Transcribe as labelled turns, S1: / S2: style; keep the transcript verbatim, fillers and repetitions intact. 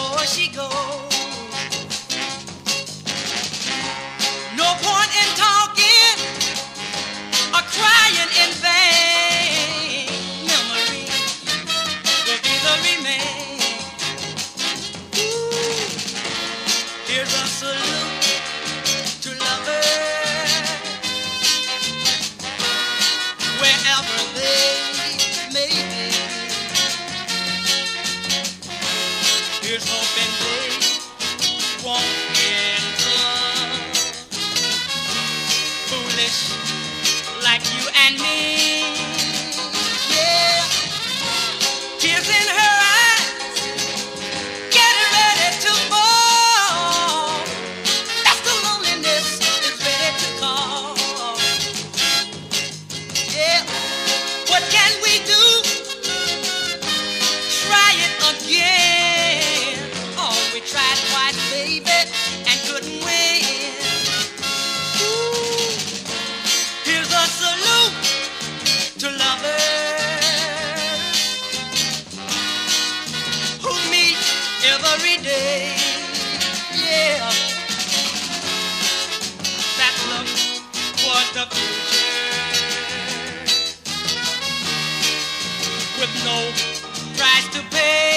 S1: before she goes. No point in talking or crying in vain. Memory will be the remain. Ooh, here's a salute to lovers wherever they may be. Here's hoping they won't end up foolish like you and me. Yeah, tears in her eyes, getting ready to fall. That's the loneliness is ready to call. Yeah, what can we do? Try it again. Oh, we tried twice, baby, and couldn't win. Ooh, here's a salute to lovers who meet every day. Yeah, that look towards the future with no price to pay.